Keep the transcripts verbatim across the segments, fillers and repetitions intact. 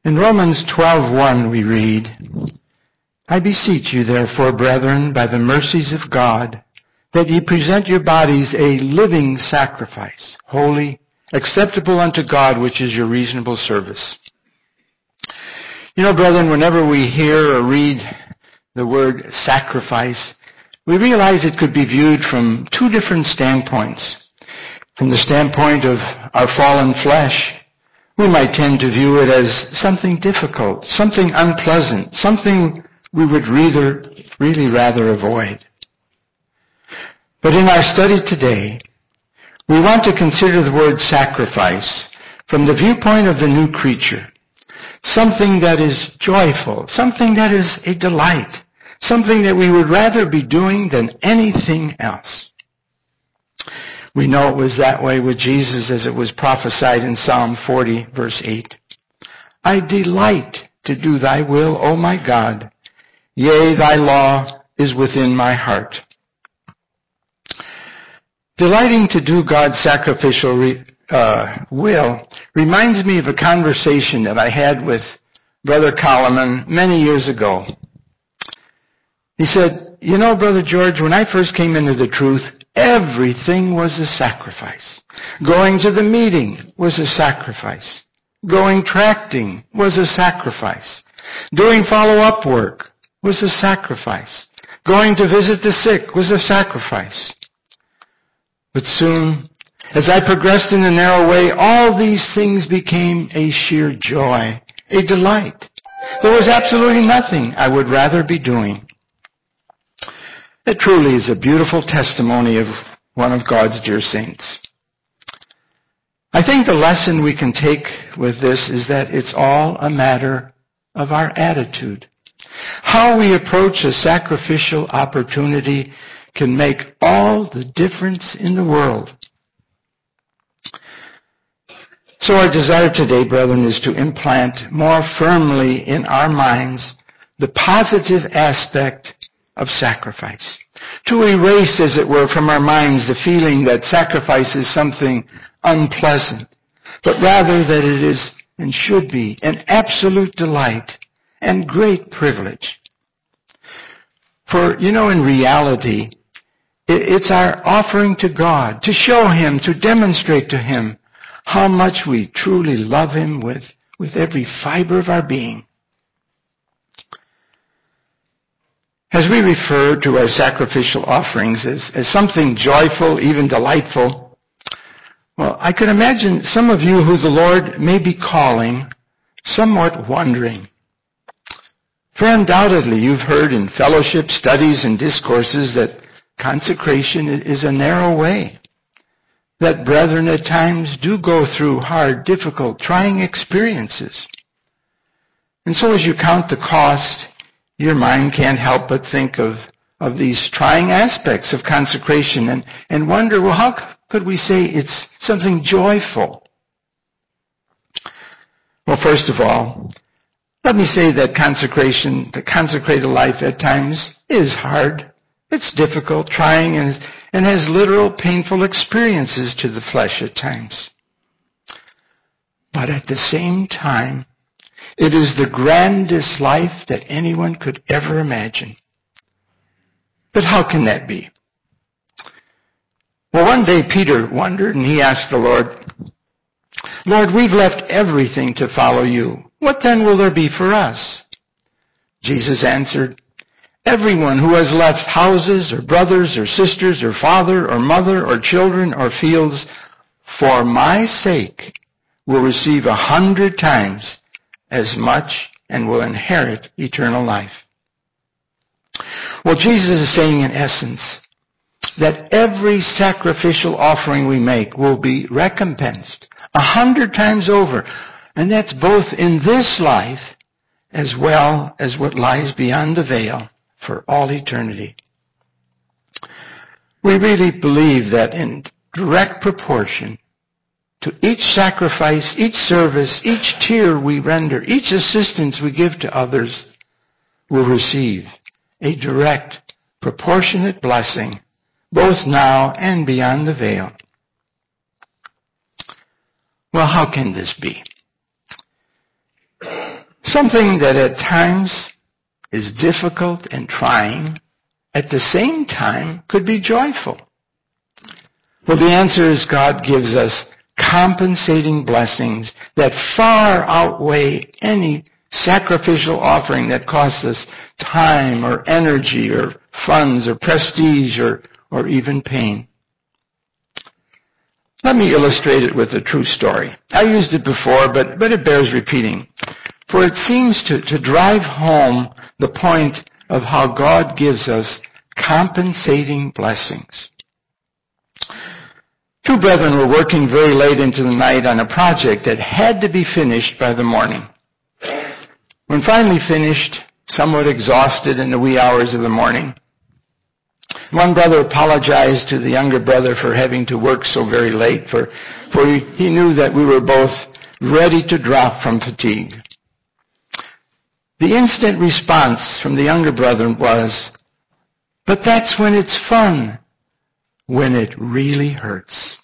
In Romans twelve one we read, I beseech you therefore, brethren, by the mercies of God, that ye present your bodies a living sacrifice, holy, acceptable unto God, which is your reasonable service. You know, brethren, whenever we hear or read the word sacrifice, we realize it could be viewed from two different standpoints. From the standpoint of our fallen flesh, we might tend to view it as something difficult, something unpleasant, something we would rather, really rather avoid. But in our study today, we want to consider the word sacrifice from the viewpoint of the new creature. Something that is joyful, something that is a delight, something that we would rather be doing than anything else. We know it was that way with Jesus as it was prophesied in Psalm forty, verse eight. I delight to do thy will, O my God. Yea, thy law is within my heart. Delighting to do God's sacrificial re, uh, will reminds me of a conversation that I had with Brother Coleman many years ago. He said, you know, Brother George, when I first came into the truth, everything was a sacrifice. Going to the meeting was a sacrifice. Going tracting was a sacrifice. Doing follow-up work was a sacrifice. Going to visit the sick was a sacrifice. But soon, as I progressed in the narrow way, all these things became a sheer joy, a delight. There was absolutely nothing I would rather be doing. It truly is a beautiful testimony of one of God's dear saints. I think the lesson we can take with this is that it's all a matter of our attitude. How we approach a sacrificial opportunity can make all the difference in the world. So our desire today, brethren, is to implant more firmly in our minds the positive aspect of sacrifice. To erase, as it were, from our minds the feeling that sacrifice is something unpleasant, but rather that it is and should be an absolute delight and great privilege. For, you know, in reality, it's our offering to God, to show Him, to demonstrate to Him how much we truly love Him with, with every fiber of our being. As we refer to our sacrificial offerings as, as something joyful, even delightful, well, I could imagine some of you who the Lord may be calling somewhat wondering. For undoubtedly you've heard in fellowship, studies, and discourses that consecration is a narrow way. That brethren at times do go through hard, difficult, trying experiences. And so as you count the cost, your mind can't help but think of, of these trying aspects of consecration and, and wonder, well, how could we say it's something joyful? Well, first of all, let me say that consecration, the consecrated life at times is hard. It's difficult, trying, and, and has literal painful experiences to the flesh at times. But at the same time, it is the grandest life that anyone could ever imagine. But how can that be? Well, one day Peter wondered, and he asked the Lord, Lord, we've left everything to follow you. What then will there be for us? Jesus answered, everyone who has left houses or brothers or sisters or father or mother or children or fields for my sake will receive a hundred times as much and will inherit eternal life. Well, Jesus is saying in essence that every sacrificial offering we make will be recompensed a hundred times over. And that's both in this life as well as what lies beyond the veil for all eternity. We really believe that in direct proportion to each sacrifice, each service, each tear we render, each assistance we give to others will receive a direct, proportionate blessing, both now and beyond the veil. Well, how can this be? Something that at times is difficult and trying, at the same time could be joyful. Well, the answer is God gives us compensating blessings that far outweigh any sacrificial offering that costs us time or energy or funds or prestige or, or even pain. Let me illustrate it with a true story. I used it before, but, but it bears repeating. For it seems to, to drive home the point of how God gives us compensating blessings. Two brethren were working very late into the night on a project that had to be finished by the morning. When finally finished, somewhat exhausted in the wee hours of the morning, one brother apologized to the younger brother for having to work so very late, for, for he, he knew that we were both ready to drop from fatigue. The instant response from the younger brother was, "But that's when it's fun, when it really hurts."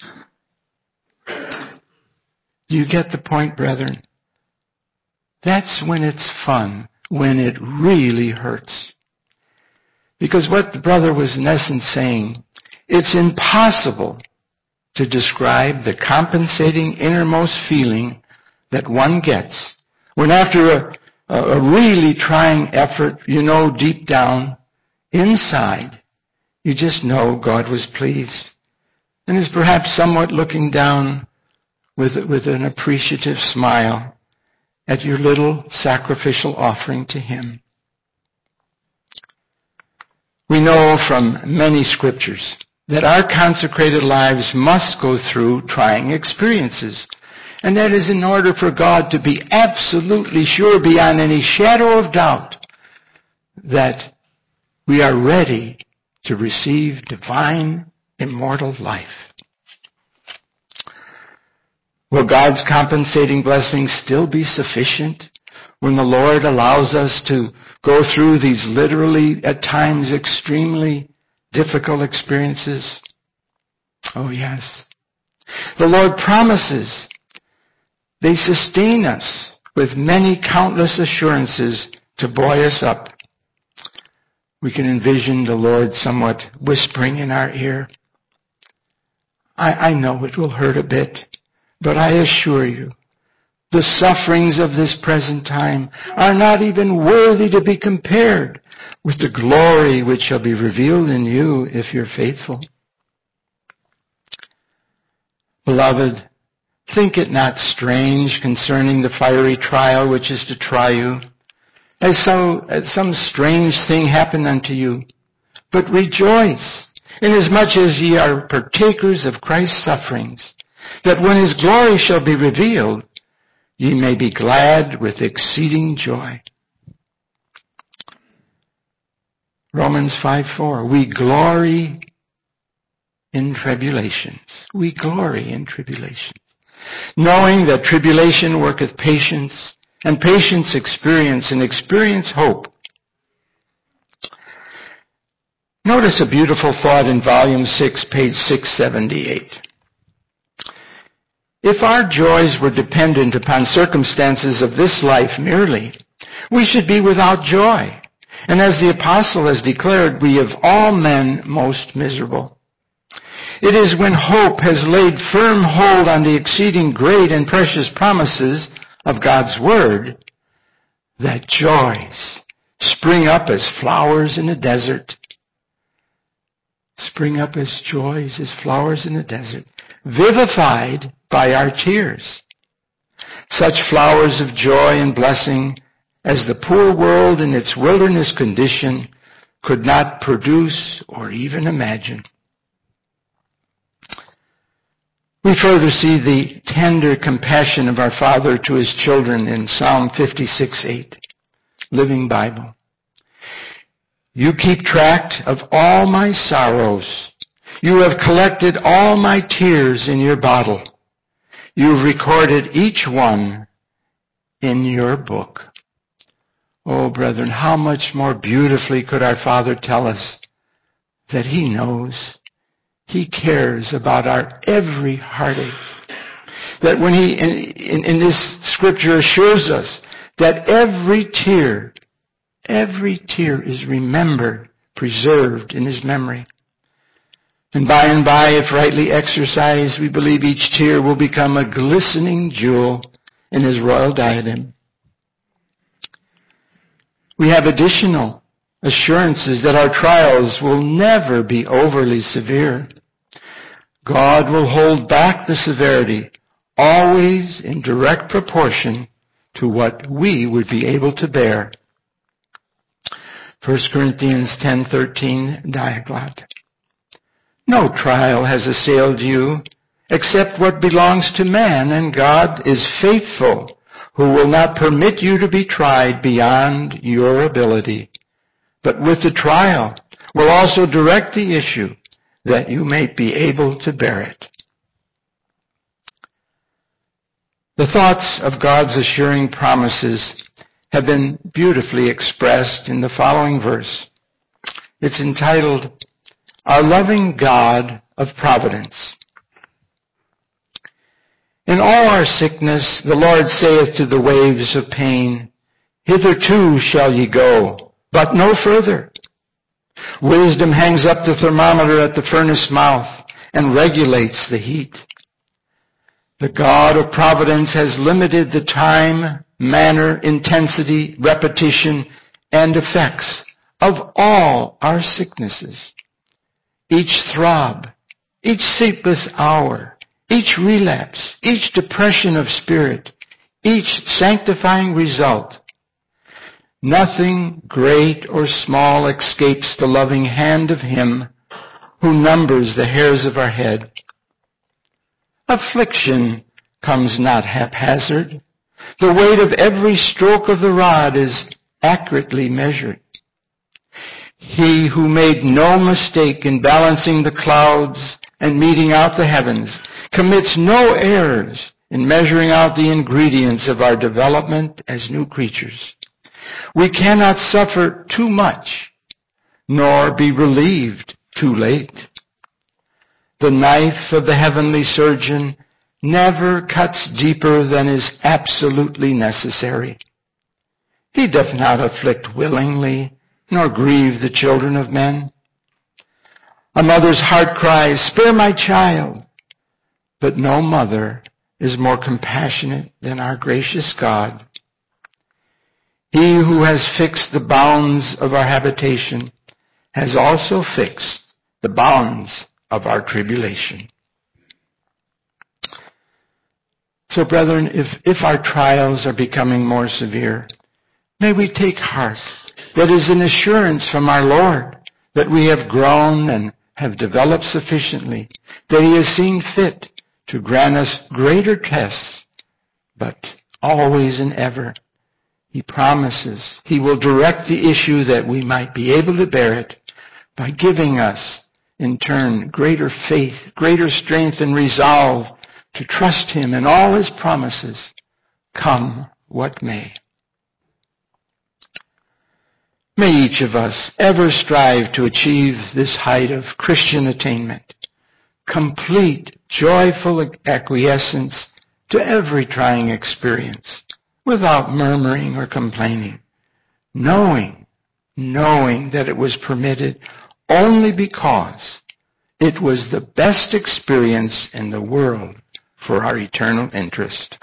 Do you get the point, brethren? That's when it's fun, when it really hurts. Because what the brother was in essence saying, it's impossible to describe the compensating innermost feeling that one gets when after a, a really trying effort, you know deep down, inside, you just know God was pleased and is perhaps somewhat looking down with, with an appreciative smile at your little sacrificial offering to Him. We know from many scriptures that our consecrated lives must go through trying experiences. And that is in order for God to be absolutely sure beyond any shadow of doubt that we are ready to receive divine, immortal life. Will God's compensating blessings still be sufficient when the Lord allows us to go through these literally, at times, extremely difficult experiences? Oh, yes. The Lord promises they sustain us with many countless assurances to buoy us up. We can envision the Lord somewhat whispering in our ear, I, I know it will hurt a bit, but I assure you, the sufferings of this present time are not even worthy to be compared with the glory which shall be revealed in you if you're faithful. Beloved, think it not strange concerning the fiery trial which is to try you, as so as some strange thing happened unto you. But rejoice, inasmuch as ye are partakers of Christ's sufferings, that when His glory shall be revealed, ye may be glad with exceeding joy. Romans five four, we glory in tribulations. We glory in tribulations, knowing that tribulation worketh patience, and patience experience, and experience hope. Notice a beautiful thought in volume six, page six seventy-eight. If our joys were dependent upon circumstances of this life merely, we should be without joy. And as the apostle has declared, we of all men most miserable. It is when hope has laid firm hold on the exceeding great and precious promises of God's Word that joys spring up as flowers in a desert. Spring up as joys, as flowers in a desert, vivified by our tears. Such flowers of joy and blessing as the poor world in its wilderness condition could not produce or even imagine. We further see the tender compassion of our Father to His children in Psalm fifty-six eight, Living Bible. You keep track of all my sorrows. You have collected all my tears in your bottle. You've recorded each one in your book. Oh, brethren, how much more beautifully could our Father tell us that He knows, He cares about our every heartache. That when He, in, in, in this scripture, assures us that every tear, every tear is remembered, preserved in his memory. And by and by, if rightly exercised, we believe each tear will become a glistening jewel in his royal diadem. We have additional assurances that our trials will never be overly severe. God will hold back the severity, always in direct proportion to what we would be able to bear. First Corinthians ten thirteen, Diaglott. No trial has assailed you except what belongs to man, and God is faithful, who will not permit you to be tried beyond your ability, but with the trial will also direct the issue that you may be able to bear it. The thoughts of God's assuring promises have been beautifully expressed in the following verse. It's entitled, Our Loving God of Providence. In all our sickness, the Lord saith to the waves of pain, Hitherto shall ye go, but no further. Wisdom hangs up the thermometer at the furnace mouth and regulates the heat. The God of providence has limited the time, manner, intensity, repetition, and effects of all our sicknesses. Each throb, each sleepless hour, each relapse, each depression of spirit, each sanctifying result. Nothing great or small escapes the loving hand of Him who numbers the hairs of our head. Affliction comes not haphazard. The weight of every stroke of the rod is accurately measured. He who made no mistake in balancing the clouds and meting out the heavens commits no errors in measuring out the ingredients of our development as new creatures. We cannot suffer too much, nor be relieved too late. The knife of the heavenly surgeon never cuts deeper than is absolutely necessary. He doth not afflict willingly, nor grieve the children of men. A mother's heart cries, Spare my child. But no mother is more compassionate than our gracious God. He who has fixed the bounds of our habitation has also fixed the bounds of our tribulation. So, brethren, if, if our trials are becoming more severe, may we take heart. That is an assurance from our Lord that we have grown and have developed sufficiently, that He has seen fit to grant us greater tests, but always and ever He promises He will direct the issue that we might be able to bear it by giving us, in turn, greater faith, greater strength and resolve to trust Him in all His promises, come what may. May each of us ever strive to achieve this height of Christian attainment, complete, joyful acquiescence to every trying experience, without murmuring or complaining, knowing, knowing that it was permitted only because it was the best experience in the world for our eternal interest.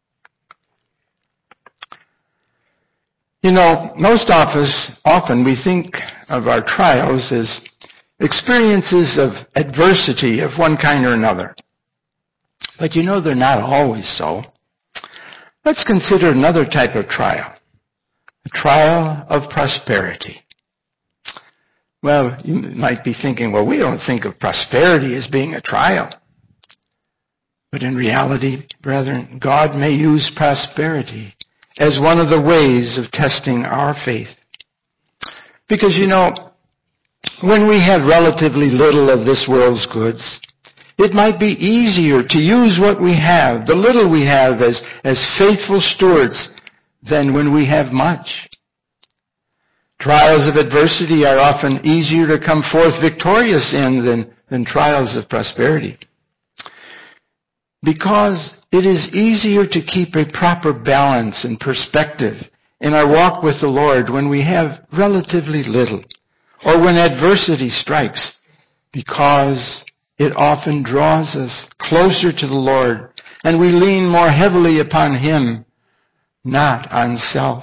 You know, most often we think of our trials as experiences of adversity of one kind or another. But you know, they're not always so. Let's consider another type of trial, a trial of prosperity. Well, you might be thinking, well, we don't think of prosperity as being a trial. But in reality, brethren, God may use prosperity as one of the ways of testing our faith. Because, you know, when we have relatively little of this world's goods, it might be easier to use what we have, the little we have, as, as faithful stewards than when we have much. Trials of adversity are often easier to come forth victorious in than, than trials of prosperity. because it is easier to keep a proper balance and perspective in our walk with the Lord when we have relatively little, or when adversity strikes, because it often draws us closer to the Lord, and we lean more heavily upon Him, not on self.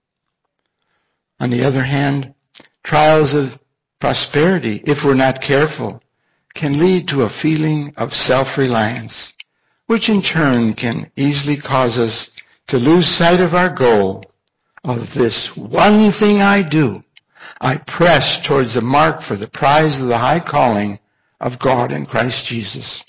On the other hand, trials of prosperity, if we're not careful, can lead to a feeling of self-reliance, which in turn can easily cause us to lose sight of our goal of this one thing I do. I press towards the mark for the prize of the high calling of God in Christ Jesus.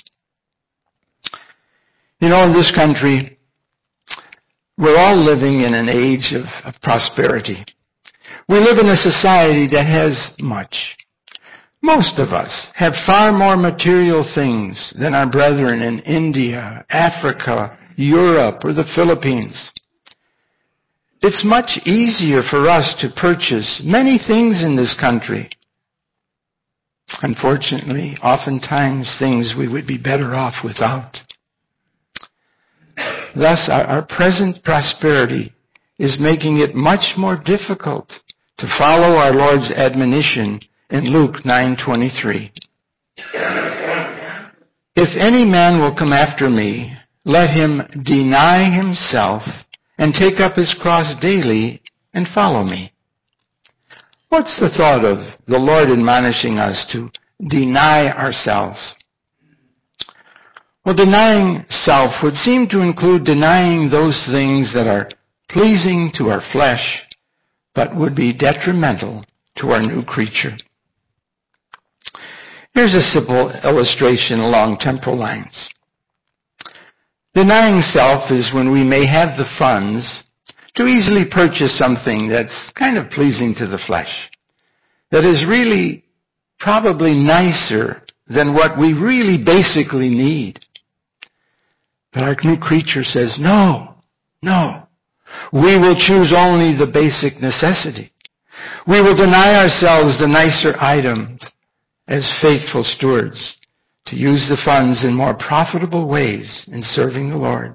You know, in this country, we're all living in an age of, of prosperity. We live in a society that has much. Most of us have far more material things than our brethren in India, Africa, Europe, or the Philippines. It's much easier for us to purchase many things in this country. Unfortunately, oftentimes things we would be better off without. Thus, our, our present prosperity is making it much more difficult to follow our Lord's admonition in Luke nine twenty-three. If any man will come after me, let him deny himself and take up his cross daily and follow me. What's the thought of the Lord admonishing us to deny ourselves? Well, denying self would seem to include denying those things that are pleasing to our flesh, but would be detrimental to our new creature. Here's a simple illustration along temporal lines. Denying self is when we may have the funds to easily purchase something that's kind of pleasing to the flesh, that is really probably nicer than what we really basically need. But our new creature says, no, no. We will choose only the basic necessity. We will deny ourselves the nicer items as faithful stewards to use the funds in more profitable ways in serving the Lord.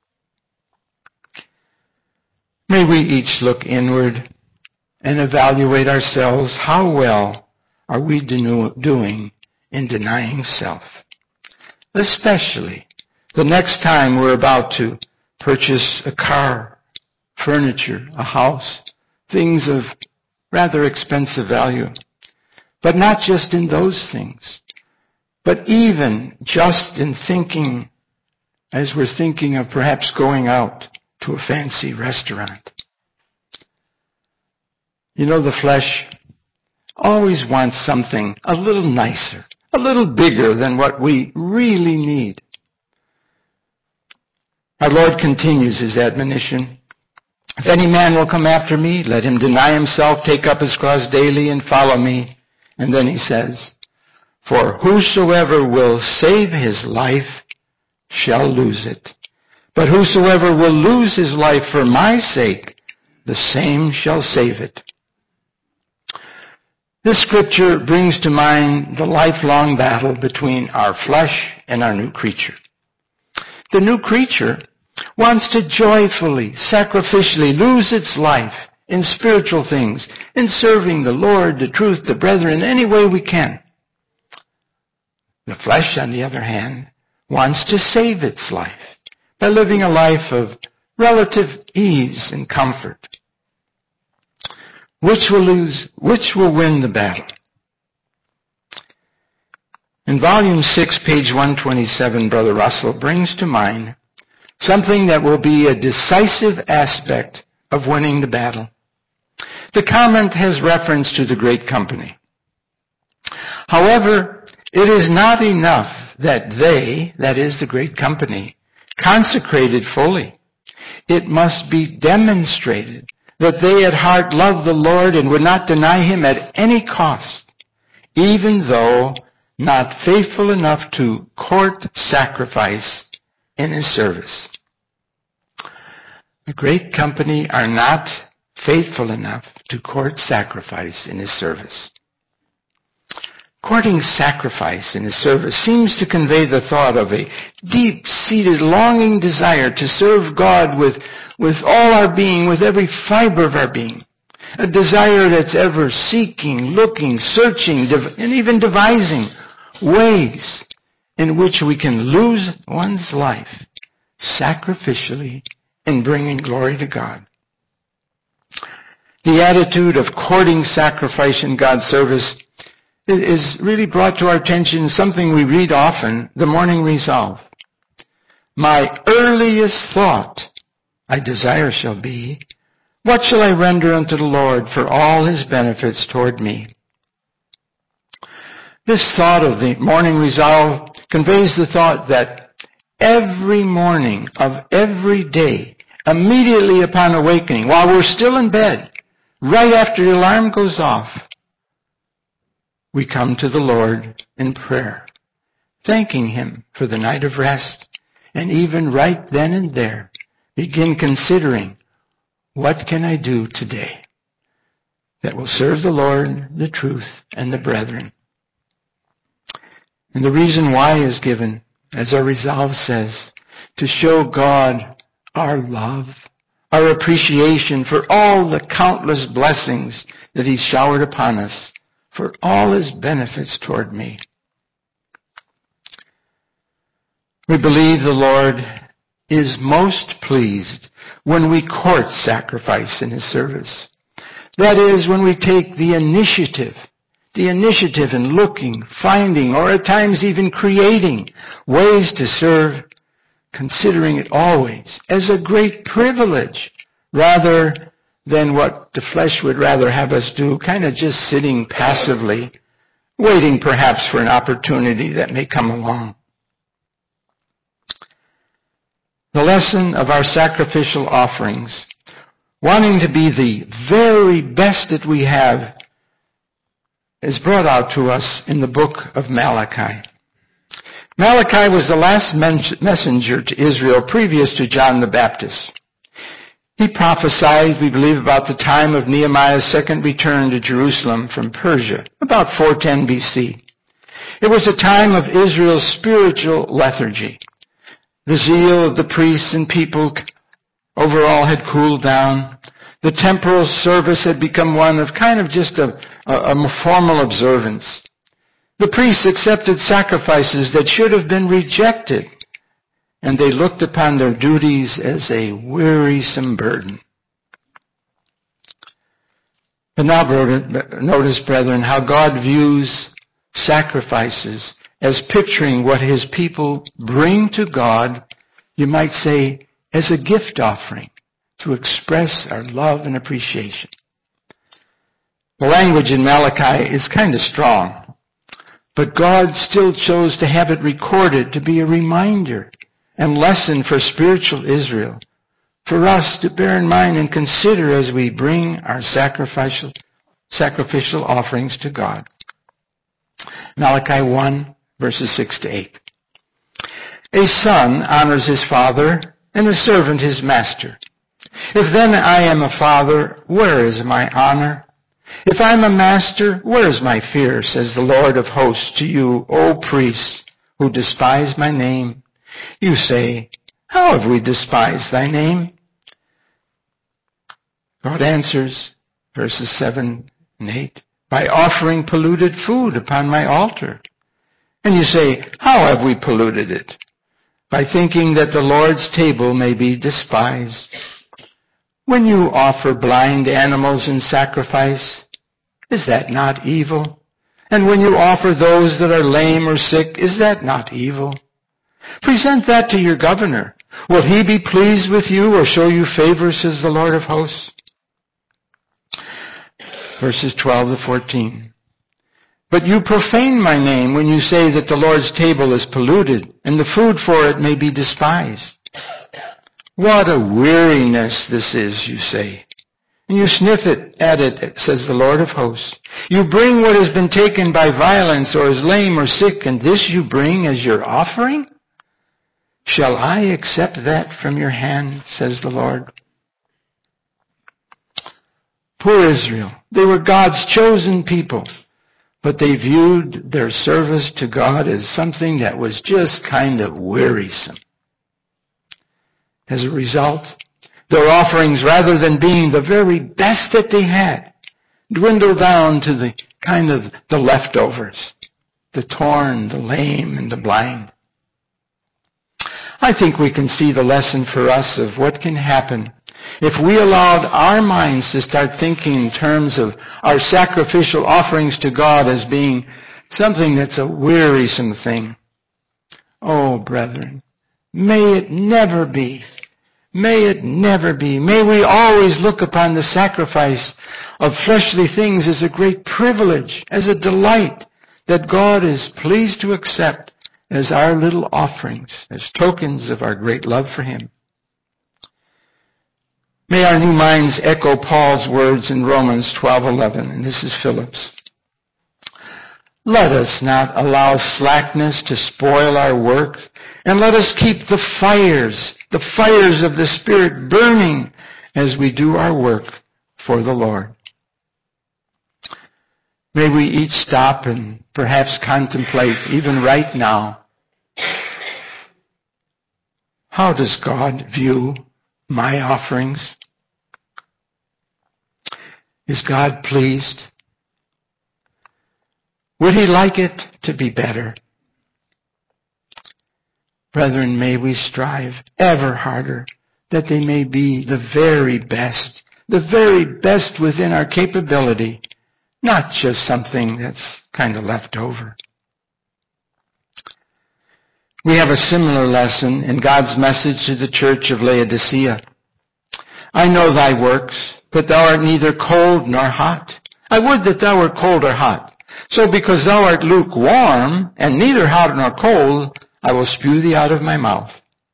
May we each look inward and evaluate ourselves. How well are we doing in denying self? Especially the next time we're about to purchase a car, furniture, a house, things of rather expensive value. But not just in those things, but even just in thinking, as we're thinking of perhaps going out to a fancy restaurant. You know, the flesh always wants something a little nicer, a little bigger than what we really need. Our Lord continues His admonition. If any man will come after me, let him deny himself, take up his cross daily, and follow me. And then He says, for whosoever will save his life shall lose it. But whosoever will lose his life for my sake, the same shall save it. This scripture brings to mind the lifelong battle between our flesh and our new creature. The new creature wants to joyfully, sacrificially lose its life in spiritual things, in serving the Lord, the truth, the brethren, any way we can. The flesh, on the other hand, wants to save its life by living a life of relative ease and comfort. Which will lose, which will win the battle? In volume six, page one twenty-seven, Brother Russell brings to mind something that will be a decisive aspect of winning the battle. The comment has reference to the great company. However, it is not enough that they, that is the great company, consecrated fully. It must be demonstrated that they at heart love the Lord and would not deny Him at any cost, even though not faithful enough to court sacrifice in His service. The great company are not faithful enough to court sacrifice in His service. Courting sacrifice in his service seems to convey the thought of a deep-seated longing desire to serve God with, with all our being, with every fiber of our being. A desire that's ever seeking, looking, searching, and even devising ways in which we can lose one's life sacrificially in bringing glory to God. The attitude of courting sacrifice in God's service is really brought to our attention, something we read often, the morning resolve. My earliest thought, I desire shall be, what shall I render unto the Lord for all his benefits toward me? This thought of the morning resolve conveys the thought that every morning of every day, immediately upon awakening, while we're still in bed, right after the alarm goes off, we come to the Lord in prayer, thanking him for the night of rest, and even right then and there, begin considering, what can I do today that will serve the Lord, the truth, and the brethren? And the reason why is given, as our resolve says, to show God our love, our appreciation for all the countless blessings that he's showered upon us, for all his benefits toward me. We believe the Lord is most pleased when we court sacrifice in his service. That is, when we take the initiative, the initiative in looking, finding, or at times even creating ways to serve, considering it always as a great privilege rather than what the flesh would rather have us do, kind of just sitting passively, waiting perhaps for an opportunity that may come along. The lesson of our sacrificial offerings, wanting to be the very best that we have, is brought out to us in the book of Malachi. Malachi was the last messenger to Israel previous to John the Baptist. He prophesied, we believe, about the time of Nehemiah's second return to Jerusalem from Persia, about four ten B C. It was a time of Israel's spiritual lethargy. The zeal of the priests and people overall had cooled down. The temporal service had become one of kind of just a, a, a formal observance. The priests accepted sacrifices that should have been rejected, and they looked upon their duties as a wearisome burden. But now, notice, brethren, how God views sacrifices as picturing what his people bring to God, you might say, as a gift offering to express our love and appreciation. The language in Malachi is kind of strong, but God still chose to have it recorded to be a reminder and lesson for spiritual Israel, for us to bear in mind and consider as we bring our sacrificial, sacrificial offerings to God. Malachi one, verses six to eight. A son honors his father, and a servant his master. If then I am a father, where is my honor? If I am a master, where is my fear, says the Lord of hosts to you, O priests, who despise my name? You say, how have we despised thy name? God answers, verses seven and eight, by offering polluted food upon my altar. And you say, how have we polluted it? By thinking that the Lord's table may be despised. When you offer blind animals in sacrifice, is that not evil? And when you offer those that are lame or sick, is that not evil? Present that to your governor. Will he be pleased with you or show you favor, says the Lord of hosts? Verses twelve to fourteen. But you profane my name when you say that the Lord's table is polluted, and the food for it may be despised. What a weariness this is, you say. And you sniff it at it, says the Lord of hosts. You bring what has been taken by violence or is lame or sick, and this you bring as your offering? Shall I accept that from your hand, says the Lord? Poor Israel. They were God's chosen people. but they viewed their service to God as something that was just kind of wearisome. As a result, their offerings, rather than being the very best that they had, dwindled down to the kind of the leftovers, the torn, the lame, and the blind. I think we can see the lesson for us of what can happen if we allowed our minds to start thinking in terms of our sacrificial offerings to God as being something that's a wearisome thing. Oh, brethren, may it never be. May it never be. May we always look upon the sacrifice of fleshly things as a great privilege, as a delight that God is pleased to accept as our little offerings, as tokens of our great love for Him. May our new minds echo Paul's words in Romans twelve eleven, and this is Philip's. Let us not allow slackness to spoil our work, and let us keep the fires, the fires of the Spirit burning as we do our work for the Lord. May we each stop and perhaps contemplate, even right now, how does God view my offerings? Is God pleased? Would He like it to be better? Brethren, may we strive ever harder that they may be the very best, the very best within our capability, not just something that's kind of left over. We have a similar lesson in God's message to the church of Laodicea. I know thy works, but thou art neither cold nor hot. I would that thou wert cold or hot. So because thou art lukewarm, and neither hot nor cold, I will spew thee out of my mouth.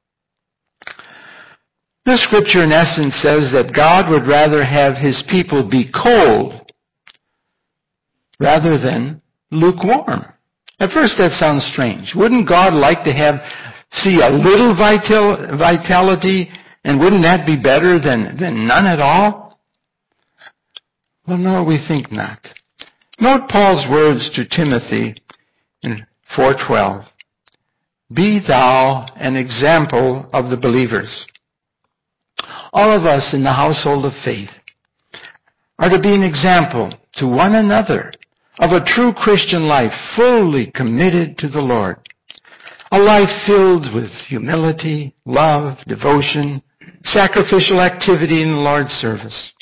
This scripture in essence says that God would rather have His people be cold rather than lukewarm. At first that sounds strange. Wouldn't God like to have, see a little vital, vitality, and wouldn't that be better than, than none at all? Well, no, we think not. Note Paul's words to Timothy in four twelve. Be thou an example of the believers. All of us in the household of faith are to be an example to one another of a true Christian life fully committed to the Lord. A life filled with humility, love, devotion, sacrificial activity in the Lord's service.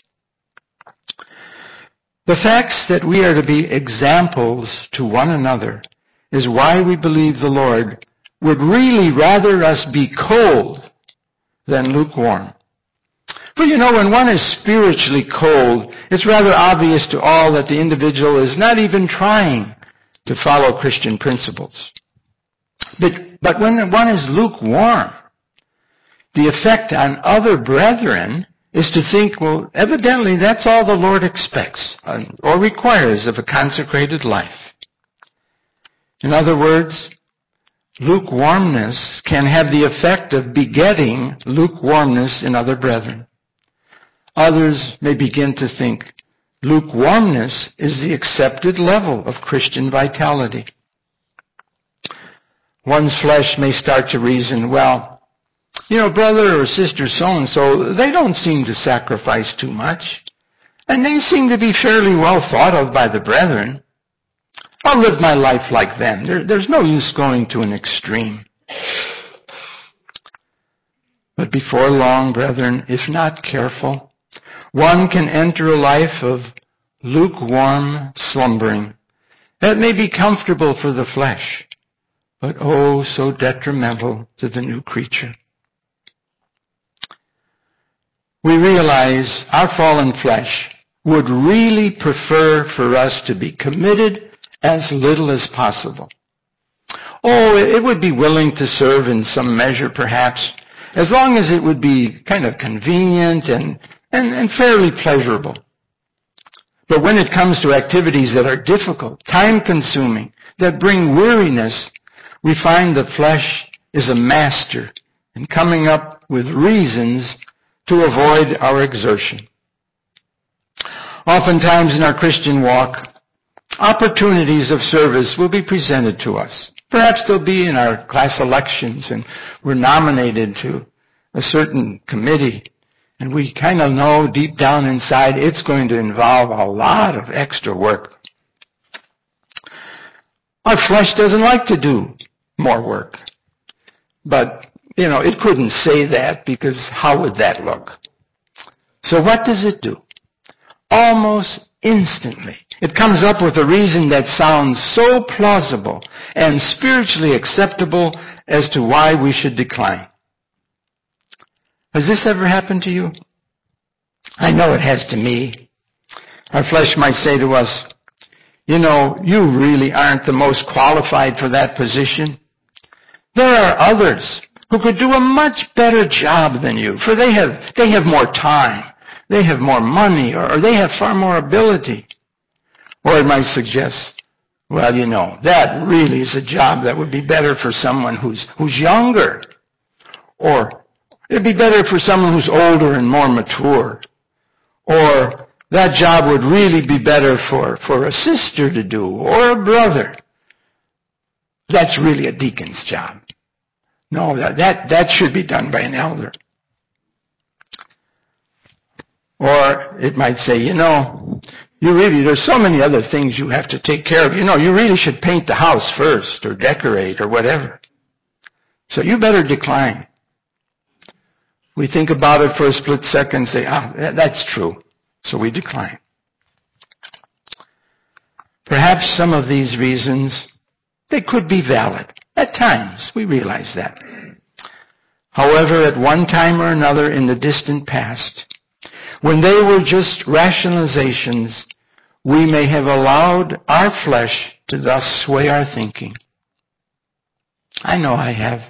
The facts that we are to be examples to one another is why we believe the Lord would really rather us be cold than lukewarm. But you know, when one is spiritually cold, it's rather obvious to all that the individual is not even trying to follow Christian principles. But, but when one is lukewarm, the effect on other brethren is to think, well, evidently that's all the Lord expects or requires of a consecrated life. In other words, lukewarmness can have the effect of begetting lukewarmness in other brethren. Others may begin to think lukewarmness is the accepted level of Christian vitality. One's flesh may start to reason, well, you know, brother or sister so-and-so, they don't seem to sacrifice too much, and they seem to be fairly well thought of by the brethren. I'll live my life like them. There, there's no use going to an extreme. But before long, brethren, if not careful, one can enter a life of lukewarm slumbering. That may be comfortable for the flesh, but oh, so detrimental to the new creature. We realize our fallen flesh would really prefer for us to be committed as little as possible. Oh, it would be willing to serve in some measure, perhaps, as long as it would be kind of convenient and, and, and fairly pleasurable. But when it comes to activities that are difficult, time-consuming, that bring weariness, we find the flesh is a master in coming up with reasons to avoid our exertion. Oftentimes in our Christian walk, Opportunities of service will be presented to us. Perhaps they'll be in our class elections and we're nominated to a certain committee. And we kind of know deep down inside it's going to involve a lot of extra work. Our flesh doesn't like to do more work. But, you know, it couldn't say that because how would that look? So what does it do? Almost instantly, it comes up with a reason that sounds so plausible and spiritually acceptable as to why we should decline. Has this ever happened to you? I know it has to me. Our flesh might say to us, you know, you really aren't the most qualified for that position. There are others who could do a much better job than you, for they have, they have more time, they have more money, or, or they have far more ability. Or it might suggest, well, you know, that really is a job that would be better for someone who's, who's younger. Or it'd be better for someone who's older and more mature. Or that job would really be better for, for a sister to do, or a brother. That's really a deacon's job. No, that, that, that should be done by an elder. Or it might say, you know, you really, there's so many other things you have to take care of. You know, you really should paint the house first, or decorate, or whatever. So you better decline. We think about it for a split second and say, ah, that's true. So we decline. Perhaps some of these reasons, they could be valid. At times, we realize that. However, at one time or another in the distant past, when they were just rationalizations, we may have allowed our flesh to thus sway our thinking. I know I have.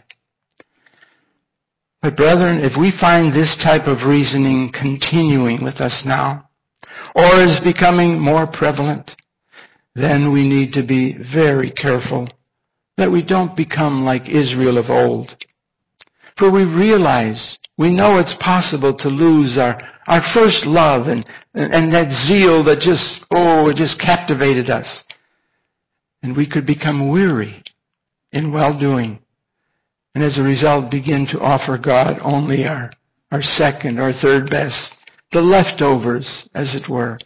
But brethren, if we find this type of reasoning continuing with us now, or is becoming more prevalent, then we need to be very careful that we don't become like Israel of old. For we realize, we know it's possible to lose our, our first love and, and that zeal that just, oh, it just captivated us. And we could become weary in well-doing. And as a result, begin to offer God only our, our second or third best, the leftovers, as it were.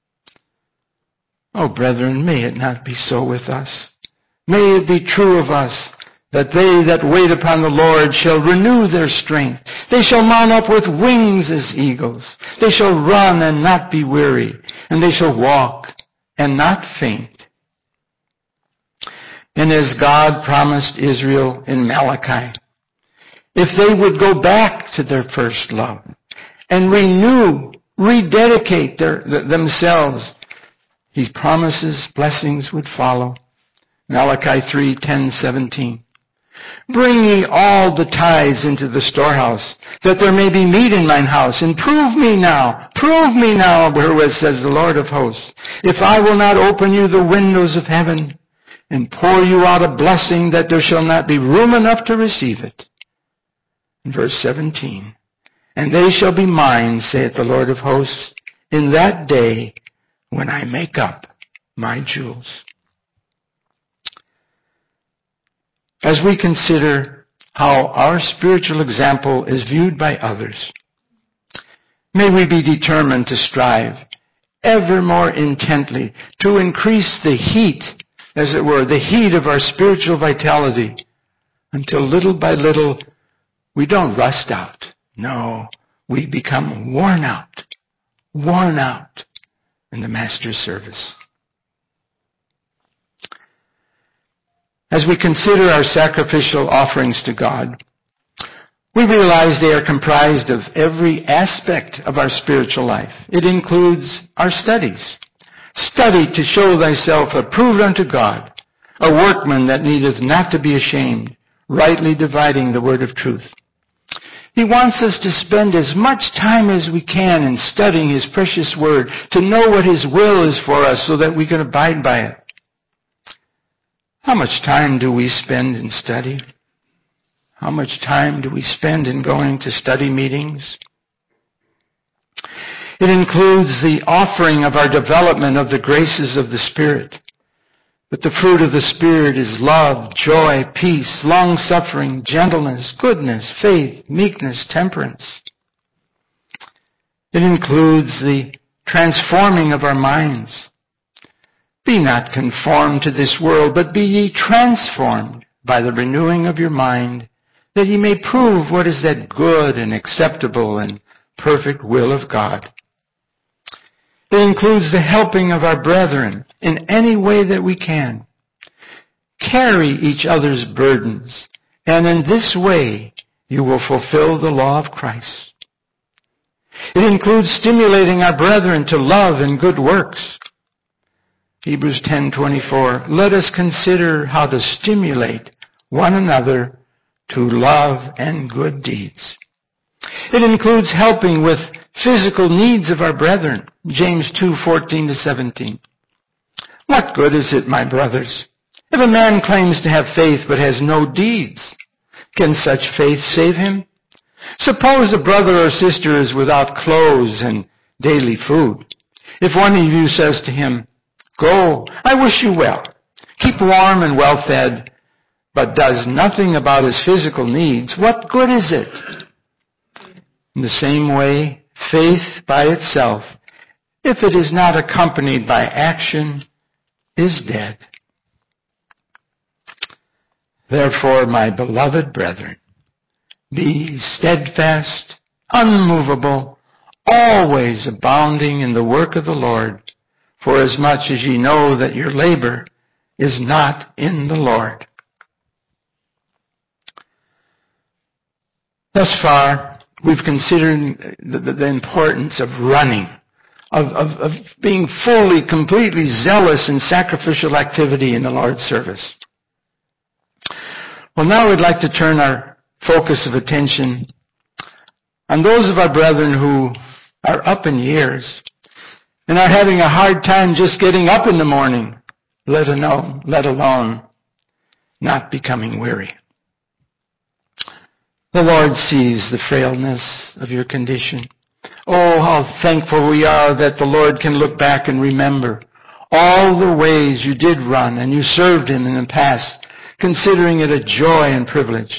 Oh, brethren, may it not be so with us. May it be true of us that they that wait upon the Lord shall renew their strength. They shall mount up with wings as eagles. They shall run and not be weary, and they shall walk and not faint. And as God promised Israel in Malachi, if they would go back to their first love and renew, rededicate their, themselves, He promises blessings would follow. Malachi three, ten, seventeen. Bring ye all the tithes into the storehouse, that there may be meat in mine house, and prove me now, prove me now, wherewith says the Lord of hosts, if I will not open you the windows of heaven, and pour you out a blessing that there shall not be room enough to receive it. In verse seventeen, and they shall be mine, saith the Lord of hosts, in that day when I make up my jewels. As we consider how our spiritual example is viewed by others, may we be determined to strive ever more intently to increase the heat, as it were, the heat of our spiritual vitality, until little by little we don't rust out. No, we become worn out, worn out in the Master's service. As we consider our sacrificial offerings to God, we realize they are comprised of every aspect of our spiritual life. It includes our studies. Study to show thyself approved unto God, a workman that needeth not to be ashamed, rightly dividing the word of truth. He wants us to spend as much time as we can in studying His precious word, to know what His will is for us so that we can abide by it. How much time do we spend in study? How much time do we spend in going to study meetings? It includes the offering of our development of the graces of the Spirit, But the fruit of the Spirit is love, joy, peace, long-suffering, gentleness, goodness, faith, meekness, temperance. It includes the transforming of our minds. Be not conformed to this world, but be ye transformed by the renewing of your mind, that ye may prove what is that good and acceptable and perfect will of God. It includes the helping of our brethren in any way that we can. Carry each other's burdens, and in this way you will fulfill the law of Christ. It includes stimulating our brethren to love and good works. Hebrews ten twenty-four, let us consider how to stimulate one another to love and good deeds. It includes helping with physical needs of our brethren. James two fourteen to seventeen. What good is it, my brothers, if a man claims to have faith but has no deeds? Can such faith save him? Suppose a brother or sister is without clothes and daily food. If one of you says to him, go, I wish you well, keep warm and well fed, but does nothing about his physical needs, what good is it? In the same way, faith by itself, if it is not accompanied by action, is dead. Therefore, my beloved brethren, be steadfast, unmovable, always abounding in the work of the Lord, for as much as ye know that your labor is not in the Lord. Thus far, we've considered the, the, the importance of running, of, of, of being fully, completely zealous in sacrificial activity in the Lord's service. Well, now we'd like to turn our focus of attention on those of our brethren who are up in years and are having a hard time just getting up in the morning, let alone, let alone not becoming weary. The Lord sees the frailness of your condition. Oh, how thankful we are that the Lord can look back and remember all the ways you did run and you served Him in the past, considering it a joy and privilege.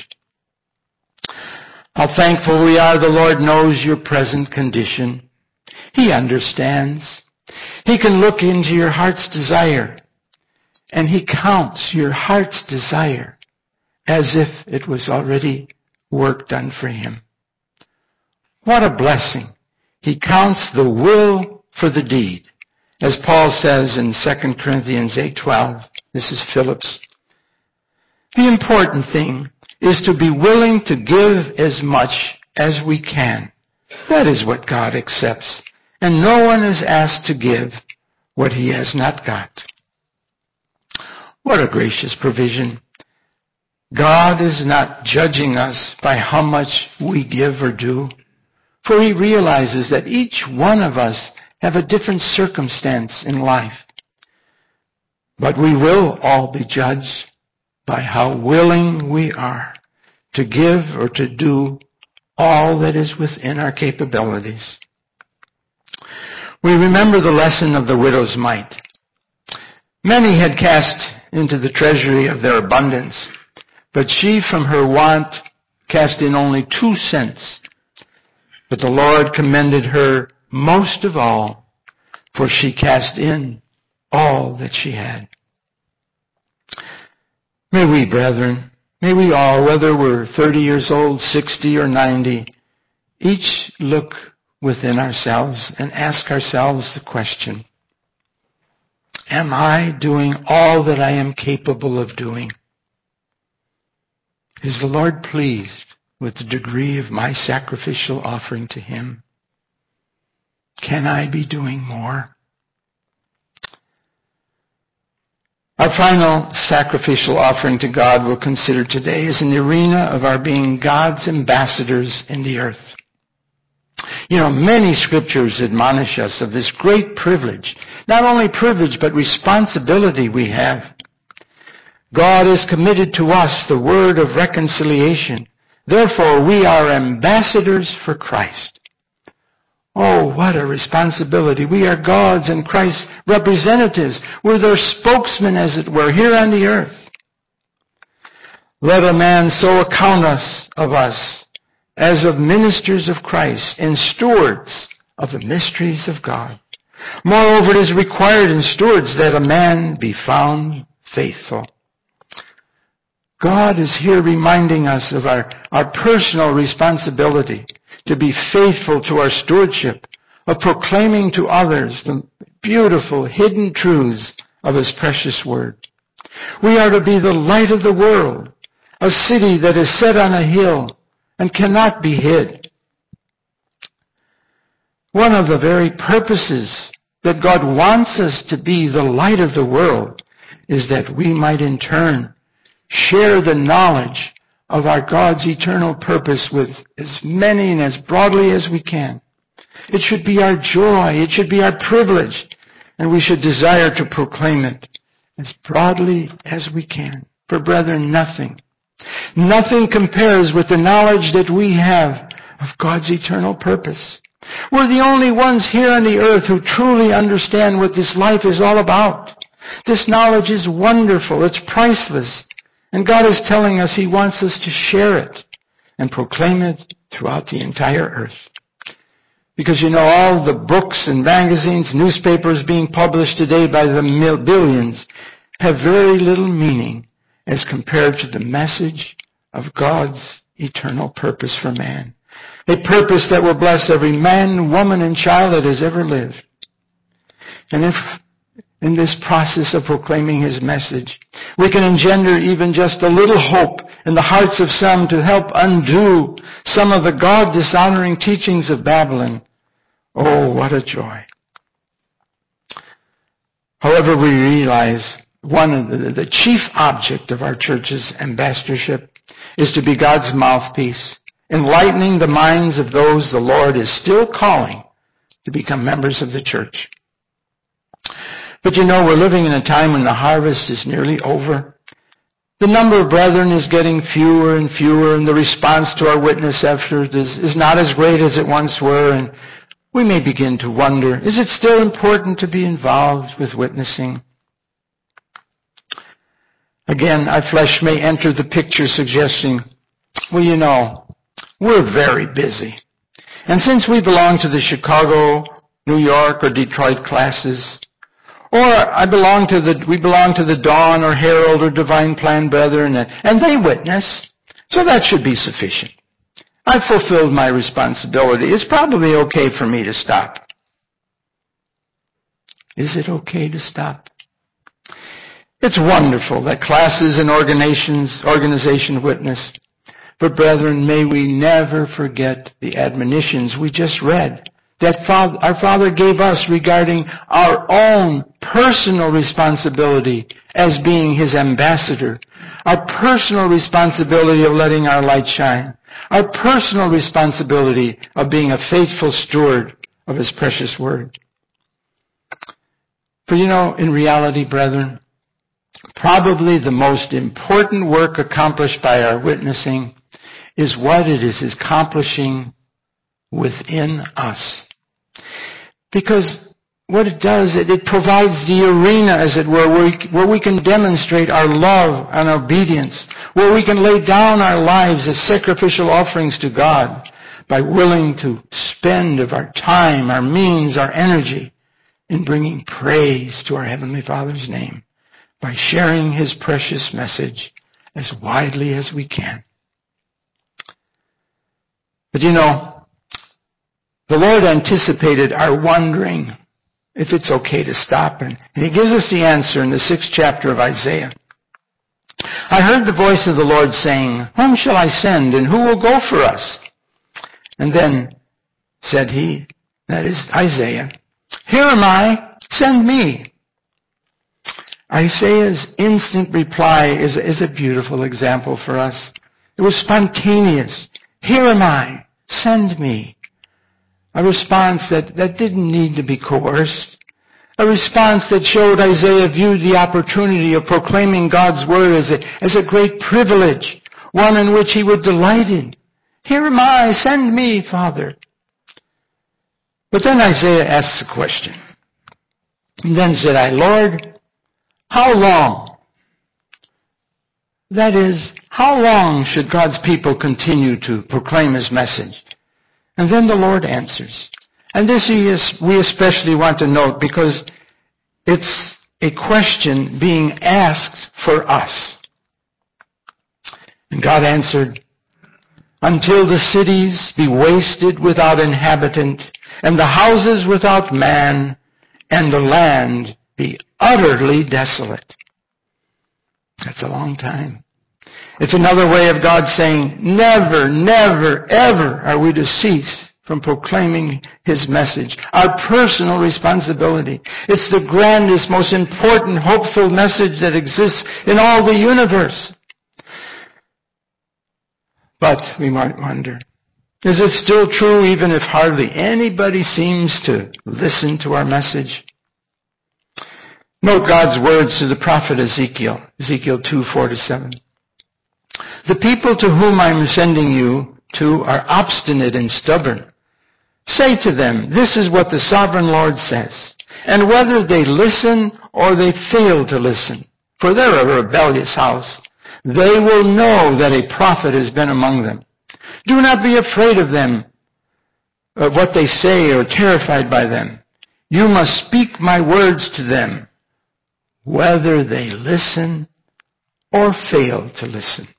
How thankful we are the Lord knows your present condition. He understands. He can look into your heart's desire, and He counts your heart's desire as if it was already work done for Him. What a blessing. He counts the will for the deed. As Paul says in Second Corinthians eight twelve, this is Philip's. The important thing is to be willing to give as much as we can. That is what God accepts. And no one is asked to give what he has not got. What a gracious provision. God is not judging us by how much we give or do, for He realizes that each one of us have a different circumstance in life. But we will all be judged by how willing we are to give or to do all that is within our capabilities. We remember the lesson of the widow's mite. Many had cast into the treasury of their abundance, but she from her want cast in only two cents. But the Lord commended her most of all, for she cast in all that she had. May we, brethren, may we all, whether we're thirty years old, sixty, or ninety, each look within ourselves and ask ourselves the question, am I doing all that I am capable of doing? Is the Lord pleased with the degree of my sacrificial offering to Him? Can I be doing more? Our final sacrificial offering to God we'll consider today is in the arena of our being God's ambassadors in the earth. You know, many scriptures admonish us of this great privilege. Not only privilege, but responsibility we have. God has committed to us the word of reconciliation. Therefore, we are ambassadors for Christ. Oh, what a responsibility. We are God's and Christ's representatives. We're their spokesmen, as it were, here on the earth. Let a man so account us of us as of ministers of Christ and stewards of the mysteries of God. Moreover, it is required in stewards that a man be found faithful. God is here reminding us of our, our personal responsibility to be faithful to our stewardship, of proclaiming to others the beautiful hidden truths of His precious Word. We are to be the light of the world, a city that is set on a hill and cannot be hid. One of the very purposes that God wants us to be the light of the world is that we might in turn share the knowledge of our God's eternal purpose with as many and as broadly as we can. It should be our joy, it should be our privilege, and we should desire to proclaim it as broadly as we can. For brethren, nothing, nothing compares with the knowledge that we have of God's eternal purpose. We're the only ones here on the earth who truly understand what this life is all about. This knowledge is wonderful, it's priceless. And God is telling us He wants us to share it and proclaim it throughout the entire earth. Because you know, all the books and magazines, newspapers being published today by the billions have very little meaning as compared to the message of God's eternal purpose for man. A purpose that will bless every man, woman, and child that has ever lived. And if in this process of proclaiming His message, we can engender even just a little hope in the hearts of some to help undo some of the God-dishonoring teachings of Babylon. Oh, what a joy. However, we realize one of the, the chief object of our church's ambassadorship is to be God's mouthpiece, enlightening the minds of those the Lord is still calling to become members of the church. But you know, we're living in a time when the harvest is nearly over. The number of brethren is getting fewer and fewer, and the response to our witness effort is, is not as great as it once were, and we may begin to wonder, is it still important to be involved with witnessing? Again, our flesh may enter the picture suggesting, well, you know, we're very busy. And since we belong to the Chicago, New York, or Detroit classes, or I belong to the, we belong to the Dawn or Herald or Divine Plan Brethren, and, and they witness, so that should be sufficient. I've fulfilled my responsibility. It's probably okay for me to stop. Is it okay to stop? It's wonderful that classes and organizations, organizations witness. But brethren, may we never forget the admonitions we just read that Father, our Father gave us regarding our own personal responsibility as being His ambassador, our personal responsibility of letting our light shine, our personal responsibility of being a faithful steward of His precious Word. For you know, in reality, brethren, probably the most important work accomplished by our witnessing is what it is accomplishing within us. Because what it does, it, it provides the arena, as it were, where we, where we can demonstrate our love and obedience, where we can lay down our lives as sacrificial offerings to God by willing to spend of our time, our means, our energy in bringing praise to our Heavenly Father's name, by sharing His precious message as widely as we can. But you know, the Lord anticipated our wondering if it's okay to stop, and He gives us the answer in the sixth chapter of Isaiah. I heard the voice of the Lord saying, "Whom shall I send, and who will go for us?" And then said He, that is Isaiah, "Here am I, send me." Isaiah's instant reply is, is a beautiful example for us. It was spontaneous. "Here am I, send me." A response that, that didn't need to be coerced. A response that showed Isaiah viewed the opportunity of proclaiming God's Word as a, as a great privilege, one in which he would delight in. "Here am I, send me, Father." But then Isaiah asks a question. And then said I, Lord, how long? That is, how long should God's people continue to proclaim His message? And then the Lord answers. And this is, we especially want to note because it's a question being asked for us. And God answered, until the cities be wasted without inhabitant, and the houses without man, and the land be utterly desolate. That's a long time. It's another way of God saying, never, never, ever are we to cease from proclaiming His message. Our personal responsibility. It's the grandest, most important, hopeful message that exists in all the universe. But we might wonder, is it still true even if hardly anybody seems to listen to our message? Note God's words to the prophet Ezekiel, Ezekiel two, four to seven. The people to whom I am sending you to are obstinate and stubborn. Say to them, this is what the sovereign Lord says. And whether they listen or they fail to listen, for they're a rebellious house, they will know that a prophet has been among them. Do not be afraid of them, of what they say, or terrified by them. You must speak my words to them, whether they listen or fail to listen.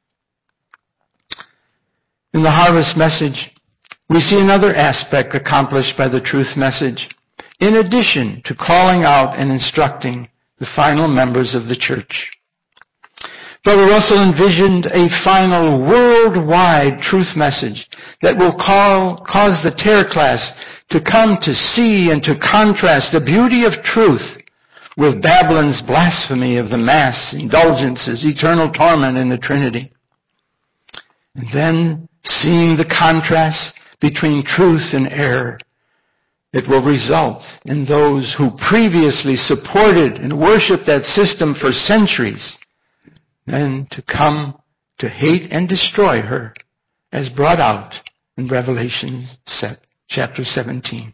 In the harvest message, we see another aspect accomplished by the truth message, in addition to calling out and instructing the final members of the church. Brother Russell envisioned a final worldwide truth message that will call, cause the terror class to come to see and to contrast the beauty of truth with Babylon's blasphemy of the Mass, indulgences, eternal torment, and the Trinity. And then, seeing the contrast between truth and error, it will result in those who previously supported and worshiped that system for centuries, then to come to hate and destroy her, as brought out in Revelation chapter seventeen.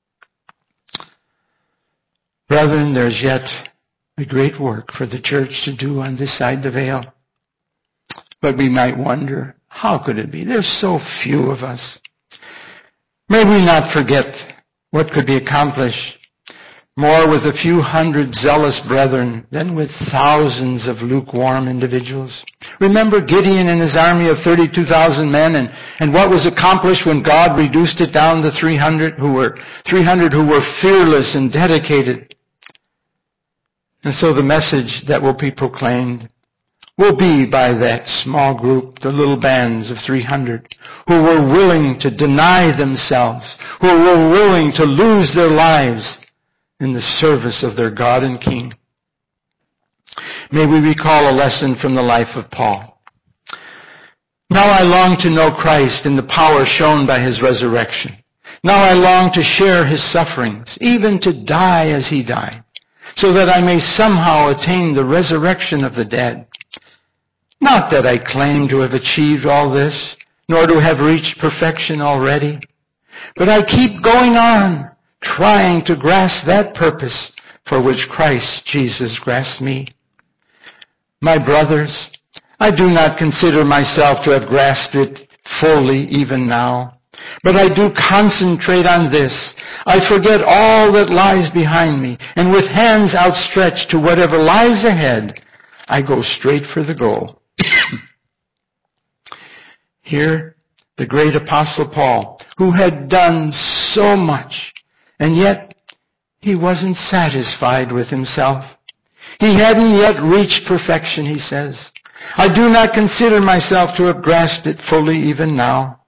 Brethren, there's yet a great work for the church to do on this side the veil. But we might wonder, how could it be? There's so few of us. May we not forget what could be accomplished more with a few hundred zealous brethren than with thousands of lukewarm individuals. Remember Gideon and his army of thirty-two thousand men, and, and what was accomplished when God reduced it down to three hundred who were three hundred who were fearless and dedicated. And so the message that will be proclaimed will be by that small group, the little bands of three hundred, who were willing to deny themselves, who were willing to lose their lives in the service of their God and King. May we recall a lesson from the life of Paul. Now I long to know Christ and the power shown by His resurrection. Now I long to share His sufferings, even to die as He died, so that I may somehow attain the resurrection of the dead. Not that I claim to have achieved all this, nor to have reached perfection already, but I keep going on, trying to grasp that purpose for which Christ Jesus grasped me. My brothers, I do not consider myself to have grasped it fully even now, but I do concentrate on this. I forget all that lies behind me, and with hands outstretched to whatever lies ahead, I go straight for the goal. Here, the great Apostle Paul, who had done so much, and yet he wasn't satisfied with himself. He hadn't yet reached perfection, he says. I do not consider myself to have grasped it fully even now.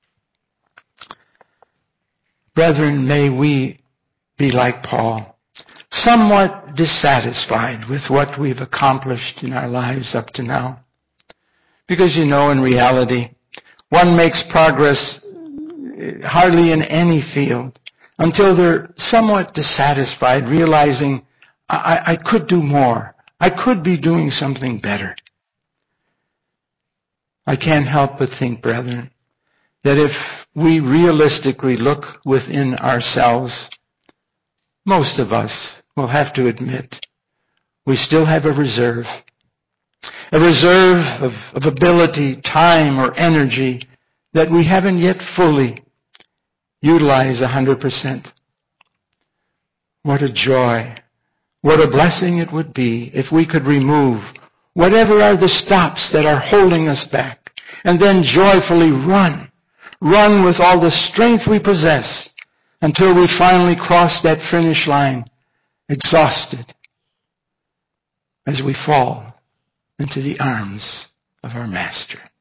Brethren, may we be like Paul, somewhat dissatisfied with what we've accomplished in our lives up to now. Because, you know, in reality, one makes progress hardly in any field until they're somewhat dissatisfied, realizing, I, I could do more. I could be doing something better. I can't help but think, brethren, that if we realistically look within ourselves, most of us will have to admit we still have a reserve. A reserve of, of ability, time, or energy that we haven't yet fully utilized one hundred percent. What a joy, what a blessing it would be if we could remove whatever are the stops that are holding us back and then joyfully run. Run with all the strength we possess until we finally cross that finish line, exhausted, as we fall into the arms of our Master.